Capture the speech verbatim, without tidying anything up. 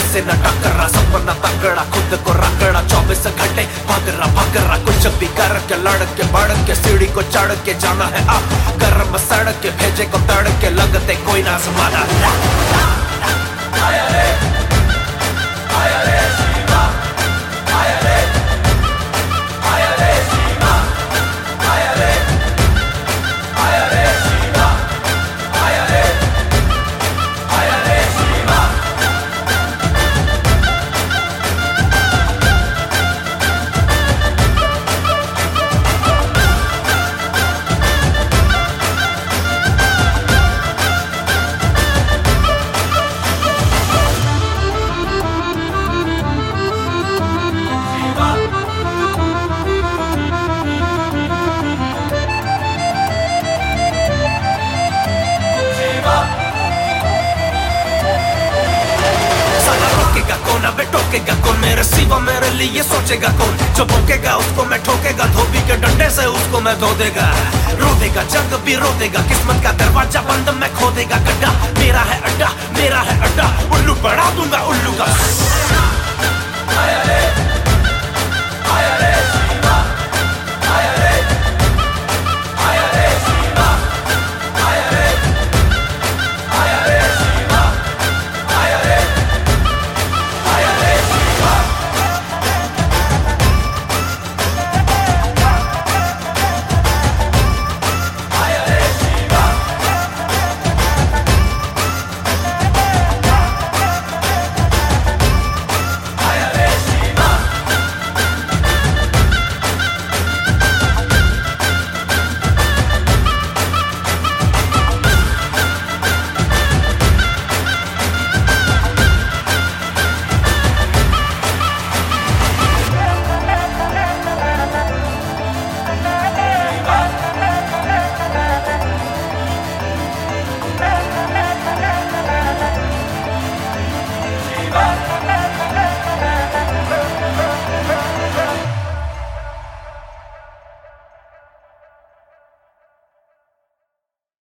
से न टकरा, सपना तगड़ा खुद को रगड़ा, चौबीस घंटे भाग रहा भाग रहा, कुछ भी कर के लड़ के बढ़ के सीढ़ी को चढ़ के जाना है अब, गर्म सड़क के भेजे को तड़ के लगते कोई ना जमाना। टोकेगा कौन मेरे सिवा, मेरे लिए सोचेगा कौन, जो भोंकेगा उसको मैं ठोकेगा, धोबी के डंडे से उसको मैं धो देगा, रो देगा जग भी रो देगा, किस्मत का दरवाजा बंद